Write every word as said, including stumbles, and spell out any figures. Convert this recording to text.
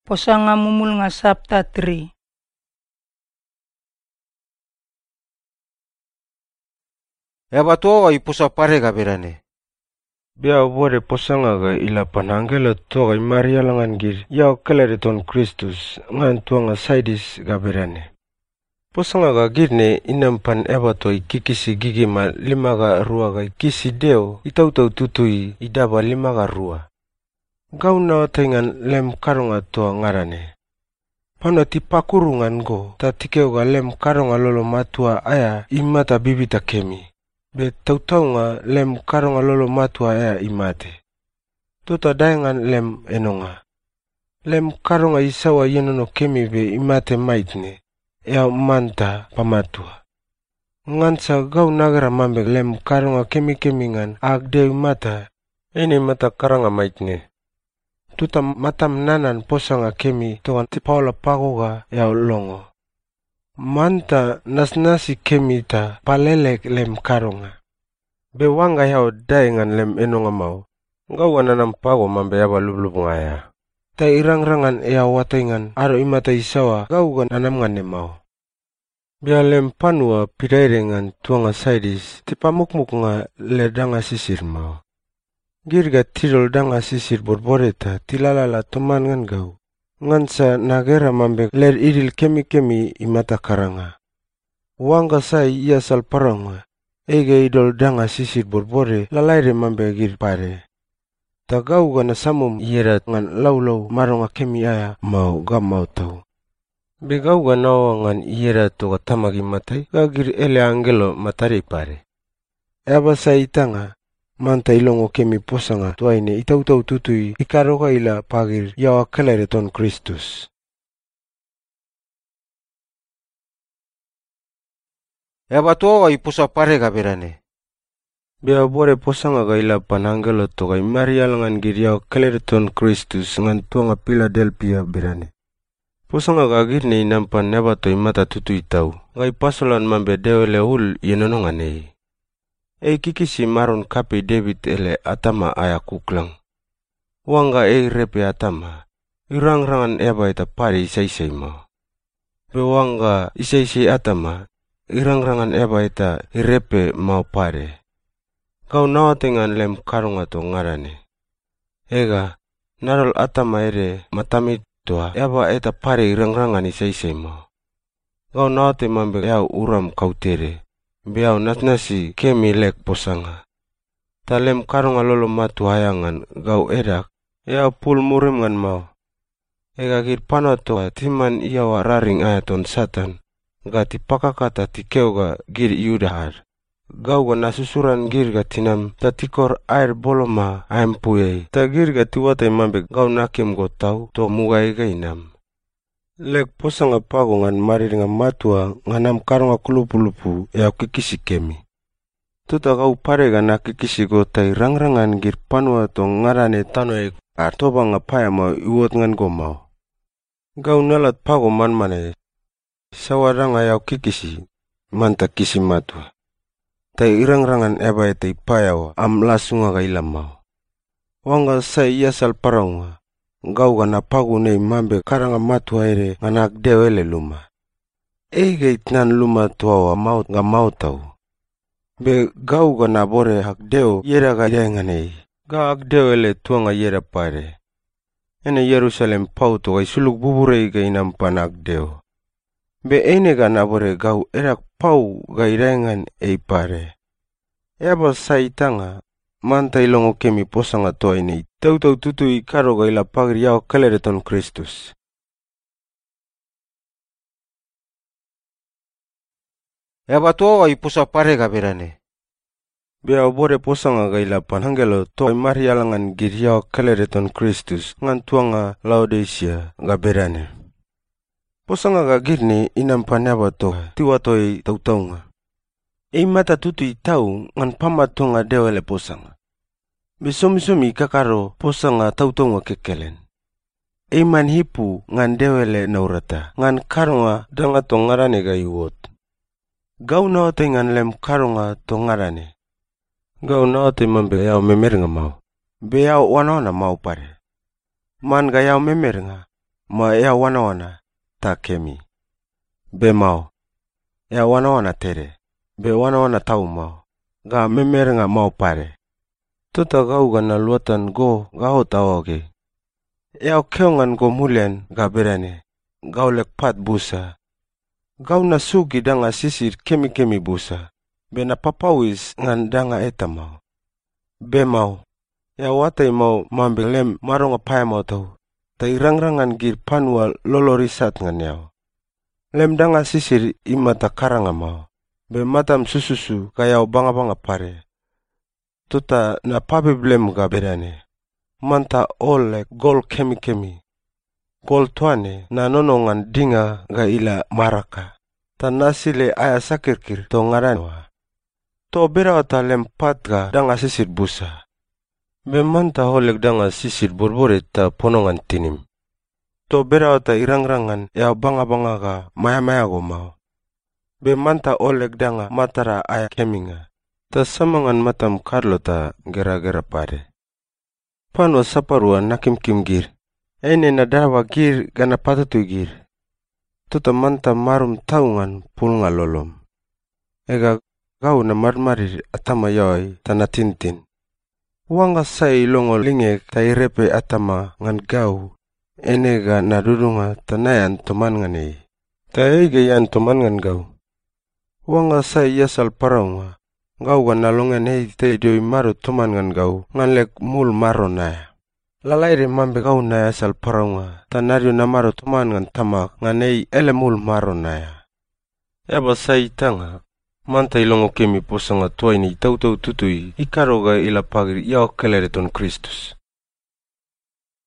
Posanga mumul nga sabta tri. Eba toga ipusa pare ga berane. Bia bore posanga ga ila panangelo toga imaria langan gir yao keleriton Kristus ngan tuanga saidis ga berane. Posanga ga girne inampan eba to ikikisi gigi ma lima ga rua ga ikisi deo itautau tutui idaba lima ga rua. Gau na tengan lem karunga toa ngarane. Pano tipakurungan go ta tikeu ga lem karunga lolo matua aya imata bibita kemi. Be tautau nga lem karunga lolo matua aya imate. Tota dayangan lem enonga. Lem karunga isawa yenono kemi be imate maitne. Ea manta pamatua. Ngansa gau nagara mambe lem karunga kemi-kemi ngan agde mata. Ini mata karanga maitne. Tuta matam nanan posanga kemi tongan tipaula pagoga ea longo. Manta nasnasi kemi ta palelek lem karunga. Be wanga yao daingan lem enonga mau. Ngau wananam pago mambe yaba lublub ngaya. Ta irang-rangan ea wataingan aro imata isawa gau gan anam ngane mau. Bia lem panua pidairengan tuanga saidis tipamuk-muk nga le danga sisir mau. Girga tidol danga sisir borboreta tilalala toman ngan gau. Ngansa nagera mambe ler idil kemi-kemi imata karanga. Wanga sai ia sal paranga. Ege idol danga sisir borbore lalaire mambe gir pare. Ta gau gana samum iera ngan lau-lau maronga kemi aya mau ga mau tau. Be gau gana ngan iera toga tamagi matai ga gir ele angelo matari pare. Eba sai tanga. Manta ilongo kemi posanga tuaine itautau tutui ikaroga ila pagir yawa keleriton Kristus. Eba toga ipusa pare ga berane. Bia bore posanga ga ila panangelo toga imaria langan gir yawa keleriton Kristus ngan tuanga Philadelphia berane. Posanga ga girne inampan neba to imata tutui tau. Ga ipasolan mambe dewele hul yenono nganei. E kikisi maron kapi David ele atama aya kuklang. Wanga e repe atama. Irang-rangan eba ita pari isai-isai mau. Be wanga isai-isai atama. Irang-rangan eba ita irepe mau pare. Kau nawatengan lem karunga to ngarane. Ega, narol atama ere matami toa eba ita pare irang-rangan isai-isai mau. Kau nawate mambe yau uram kautere. Biau nasnasi kemi lek posanga. Talem karunga lolo matu hayangan gau edak. Ea pul murim ngan mau. Ega gir panoto timan ia wa raring ayaton satan. Ga tipakakata tikeu ga gir iudahar. Gau ga nasusuran gir ga tinam tatikor air boloma aempuye. Ta gir ga tiwata imambe gau nakim go tau to mugai ga inam. Lek posanga pago ngan marir nga matua nganam karunga kulupu-lupu ea kikisi kemi. Tuta gau pare ga na kikisi go tai rang-rangan gir panua to ngarane tano e artoba nga paya mau iwot ngan go mau. Gau nalat pago man-mane. Sawaranga yau kikisi manta kisi matua. Tai irang-rangan eba eta ipaya wa am lasunga ga ilam mau. Wanga sai iya sal paraunga. Gau gana pagu nei mambe karanga matua ere nganak dewele luma. Ege itnan luma tua wa maut nga maut tau. Be gau gana bore hak deo yera ga denganei. Ga hak dewele tua nga yera pare. Ene Yerusalem pau to ga isuluk buburei ga inampan hak deo. Be ene gana bore gau erak pau ga irengan ei pare. Eba saitanga. Manta ilongo kemi posanga toa ini. Tau-tau tutui karo ga ila pagir yao keleriton Kristus. Eba toga ipusa pare ga berane. Bia bore posanga ga ila panangelo toa imari alangan gir yao keleriton Kristus ngan tuanga Laodicea ga berane. Posanga ga girni inampan yaba toa tiwatoi tau-taunga. E mata tutui tau ngan pamatunga dewele posanga. Besomi-somi kakaro posanga tau-taunga kekelen. E man hipu ngan dewele naurata ngan karunga danga to ngarane ga iwot. Gau naote ngan lem karunga to ngarane. Gau naote mambe yao memer nga mau. Be yao wanona mau pare. Man ga yao memer nga. ma ea wana-wana ta kemi. Be mau, ea wana-wana tere, be wana-wana tau mau, ga memer nga mau pare. Tota gau ga na luatan go gao taoge. Ea keongan go mulian ga berane, gau lek pat busa. Gau na sugi danga sisir kemi-kemi busa, be na papawis ngan danga eta mau. Be mau, ea watai mau mambelem maronga paya mau tau, ta irang-rangan gir panua lolorisat ngan yau. Lem danga sisir imata karanga mau, be matam sususu kayau banga-banga pare. Tota na pabiblem ga berane, manta olek gol kemi-kemi. Gol tuane na nonongan dinga ga ila maraka, ta nasile aya sakirkir to ngaranwa. To berawata lem pat ga danga sisir busa. Be manta olek danga sisir borbore ta ponongan tinim. To berawata irang-rangan ya banga-banga ga maya-maya go mau. Be manta olek danga matara aya keminga. Ta samangan matam karlo ta gera-gera pare. Pano saparua nakim-kim gir. Ene na dawa gir gana patatu gir. Tota manta marum taungan pulnga lolom. Ega gau na marmarir atama yoi tana tintin. Wanga sai longo linge ta irepe atama ngan gau. Ene ga na dudunga tanayan toman ngani. Ta ege yan toman ngan gau. Wanga sai yasal paraunga. Gau ga nalongan hei te dioi maru toman ngan gau. Ngan lek mul maro naya. Lalaire mambe gau naya sal paraunga. Tanario na maru toman ngan tamak ngan hei ele mul maro naya. Eba sai tanga. Manta ilongo kemi posanga tuaini tau-tau tutui ikaroga ila pagir yao kelere ton Kristus.